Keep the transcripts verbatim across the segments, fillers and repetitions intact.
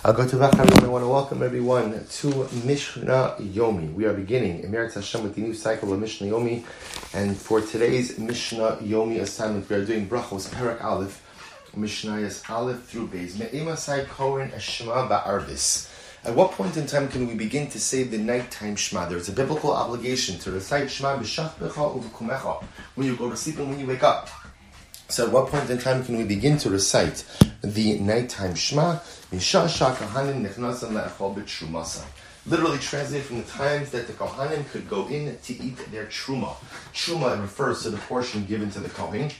I want to welcome everyone to Mishnah Yomi. We are beginning Emeretz Hashem with the new cycle of Mishnah Yomi, and for today's Mishnah Yomi assignment, we are doing Brachos Perak Aleph, Mishnayos Aleph through Beis. Me'emasai Koren Shema Ba'arvis. At what point in time can we begin to say the nighttime Shema? There is a biblical obligation to recite Shema b'shachbecha u'v'kumecha when you go to sleep and when you wake up. So at what point in time can we begin to recite the nighttime Shema? Literally translated from the times that the Kohanim could go in to eat their Truma. Truma refers to the portion given to the Kohen.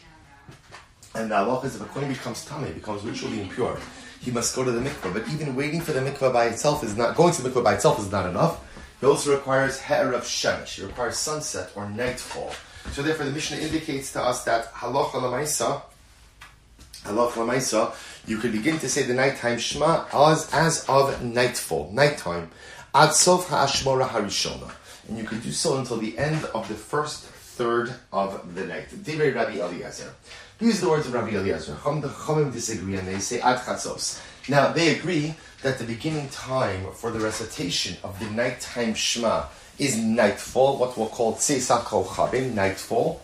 And the halacha is if a Kohen becomes tamei, becomes ritually impure, he must go to the mikvah. But even waiting for the mikvah by itself is not, going to the mikvah by itself is not enough. It also requires he'erav shemesh. It requires sunset or nightfall. So therefore the Mishnah indicates to us that halacha l'maisa, halacha l'maisa, you could begin to say the nighttime Shema as, as of nightfall, nighttime, ad sof ha'ashmora harishona. And you could do so until the end of the first third of the night. Divrei Rabbi Eliezer. These are the words of Rabbi Eliezer. The Chachamim disagree and they say ad chatzos. Now they agree that the beginning time for the recitation of the nighttime Shema is nightfall, what we'll call tzeisa kochavim, nightfall.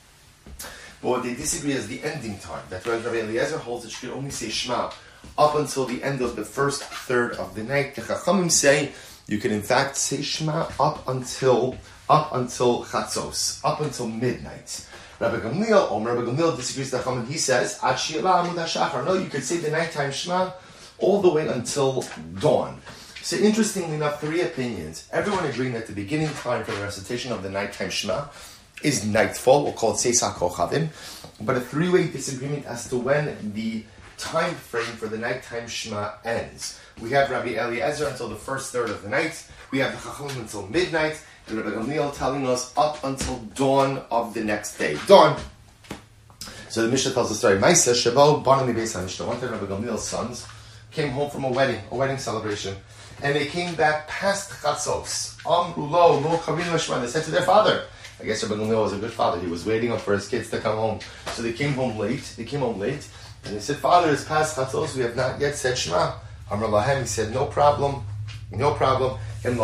But what they disagree is the ending time. That Rabbi Eliezer holds that you can only say Shema up until the end of the first third of the night. The Chachamim say you can in fact say Shema up until up until chatzos, up until midnight. Rabbi Gamliel, or Rabbi Gamliel disagrees with the Chachamim. He says, Ad she'ela amud hashachar. No, you could say the nighttime Shema all the way until dawn. So interestingly enough, three opinions. Everyone agreeing that the beginning time for the recitation of the nighttime Shema is nightfall, we'll call it tzeisa kochavim. But a three-way disagreement as to when the time frame for the nighttime Shema ends. We have Rabbi Eliezer until the first third of the night. We have the Chachamim until midnight. And Rabbi Gamliel telling us up until dawn of the next day. Dawn. So the Mishnah tells the story. Maisa Shavo Banami Beis HaMishnah. One time Rabbi Gamliel's sons came home from a wedding, a wedding celebration. And they came back past Chatzos. Amru lo, lo kavinu Shema. They said to their father, I guess Rabbi Gamliel was a good father. He was waiting up for his kids to come home. So they came home late. They came home late. And they said, Father, it's past Chatzos. We have not yet said Shema. Amr Lahem, he said, no problem. No problem. If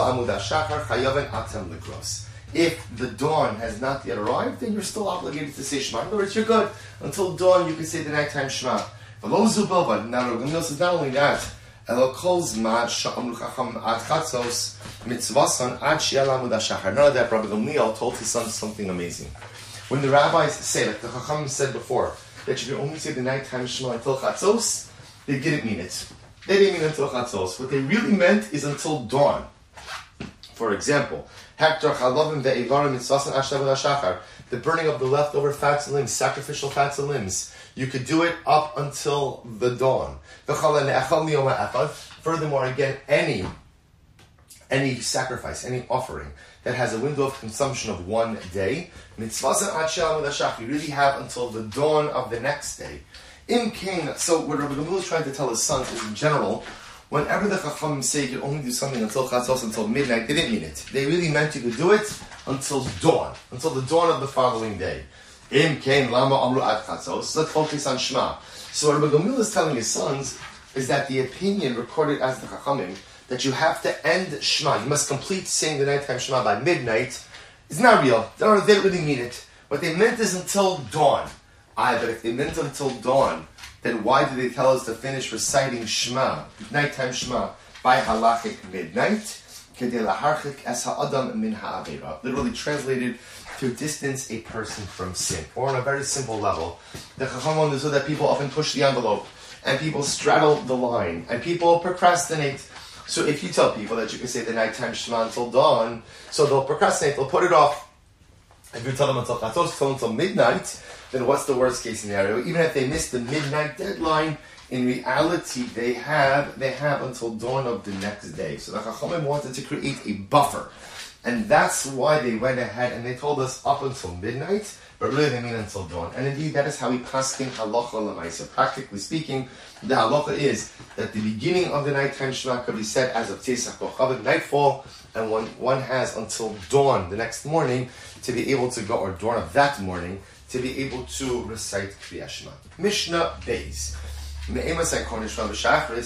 the dawn has not yet arrived, then you're still obligated to say Shema. In other words, you're good. Until dawn, you can say the nighttime Shema. Now, Rabbi Gamliel says not only that, none of that, Rabbi Gamliel told his son something amazing. When the rabbis say, like the Chachamim said before, that you can only say the nighttime Shema until Chatzos, they didn't mean it. They didn't mean until Chatzos. What they really meant is until dawn. For example, the burning of the leftover fats and limbs, sacrificial fats and limbs, you could do it up until the dawn. Furthermore, again, any any sacrifice, any offering that has a window of consumption of one day, you really have until the dawn of the next day. Im King, so what Rabbi Gamliel is trying to tell his sons is, in general, whenever the Chachamim say you can only do something until Chatzos, until midnight, they didn't mean it. They really meant you could do it until dawn, until the dawn of the following day. Im King, Lama Amru Ad Chatzos. Let's focus on Shema. So what Rabbi Gamliel is telling his sons is that the opinion recorded as the Chachamim, that you have to end Shema, you must complete saying the nighttime Shema by midnight, is not real. They don't, they don't really mean it. What they meant is until dawn. Aye, but if they meant until dawn, then why do they tell us to finish reciting Shema, nighttime Shema, by halachic midnight? Literally translated to distance a person from sin. Or on a very simple level, the Chacham understood that people often push the envelope, and people straddle the line, and people procrastinate. So if you tell people that you can say the nighttime Shema until dawn, so they'll procrastinate, they'll put it off. If you tell them until Chatzos, tell them until midnight, then what's the worst case scenario? Even if they miss the midnight deadline, in reality, they have they have until dawn of the next day. So the Chachamim wanted to create a buffer. And that's why they went ahead and they told us up until midnight, but really they mean until dawn. And indeed, that is how we paskin halacha l'maisa. Practically speaking, the halacha is that the beginning of the nighttime Shema could be said as of tzeisa kochavim, nightfall, and one, one has until dawn the next morning to be able to go, or dawn of that morning, to be able to recite Kriyat Shema. Mishnah Beis.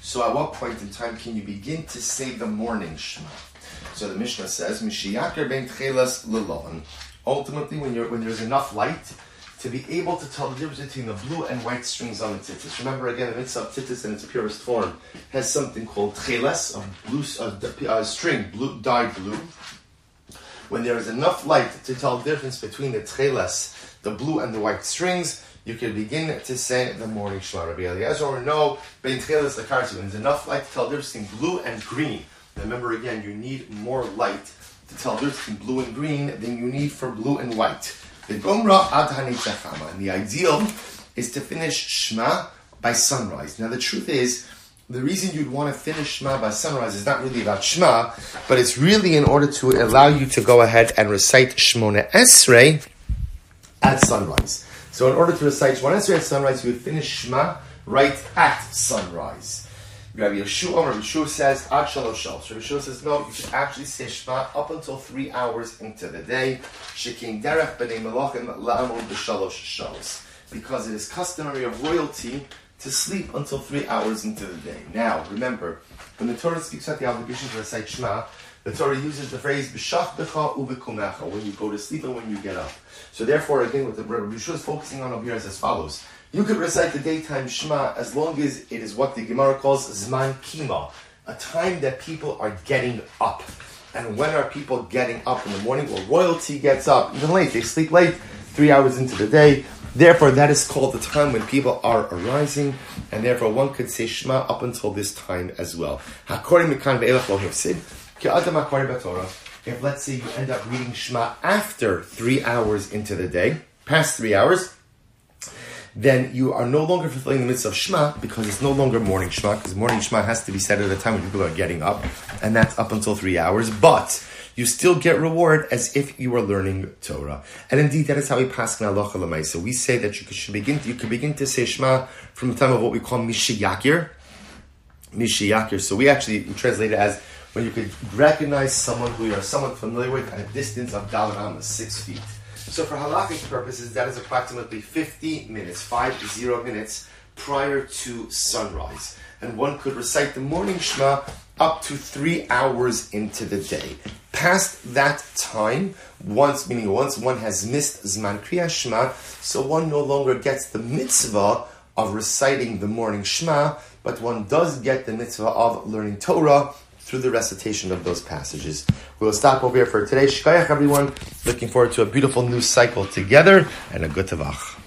So at what point in time can you begin to say the morning Shema? So the Mishnah says, Mishiyaker ben tchelas lelavan. Ultimately, when you're when there's enough light to be able to tell the difference between the blue and white strings on the tzitzis. Remember again, the mitzvah of tzitzis in its purest form has something called tchelas, of blue uh, uh, string, blue dyed blue. When there is enough light to tell the difference between the tchelas, the blue and the white strings, you can begin to say the morning Shema. Rabbi Eliezer or no, ben tchelas lekarsi. When there's enough light to tell the difference between blue and green. Remember again, you need more light to tell the difference between blue and green than you need for blue and white. The Gomra ad Hanitzachama, and the ideal is to finish Shema by sunrise. Now the truth is, the reason you'd want to finish Shema by sunrise is not really about Shema, but it's really in order to allow you to go ahead and recite Shmona Esrei at sunrise. So in order to recite Shmona Esrei at sunrise, you would finish Shema right at sunrise. Rabbi Yeshua, Rabbi Yeshua says, Ad Shalosh Shalosh. Rabbi Yeshua says, no, you should actually say Shema up until three hours into the day. Shekin derech b'nei melachim la'amol b'shalosh shalos. Because it is customary of royalty to sleep until three hours into the day. Now, remember, when the Torah speaks about the obligation to recite Shema, the Torah uses the phrase b'shach b'cha u'b'kumecha, when you go to sleep and when you get up. So therefore, again, what the Rabbi Yeshua is focusing on over here is as follows. You could recite the daytime Shema as long as it is what the Gemara calls Zman Kima, a time that people are getting up. And when are people getting up in the morning? Well, royalty gets up even late. They sleep late, three hours into the day. Therefore, that is called the time when people are arising, and therefore one could say Shema up until this time as well. If let's say you end up reading Shema after three hours into the day, past three hours, then you are no longer fulfilling the mitzvah of Shema because it's no longer morning Shema, because morning Shema has to be said at a time when people are getting up, and that's up until three hours, but you still get reward as if you were learning Torah. And indeed, that is how we pass in halacha l'maisa. So we say that you should begin to, you can begin to say Shema from the time of what we call Mishiyakir. Mishiyakir. So we actually translate it as when you could recognize someone who you are somewhat familiar with at a distance of Dalet Amos, six feet. So for halakhic purposes, that is approximately fifty minutes, five to zero minutes prior to sunrise. And one could recite the morning Shema up to three hours into the day. Past that time, once, meaning once one has missed Zman Kriyas Shema, so one no longer gets the mitzvah of reciting the morning Shema, but one does get the mitzvah of learning Torah through the recitation of those passages. We'll stop over here for today. Shkayach everyone. Looking forward to a beautiful new cycle together, and a good tavach.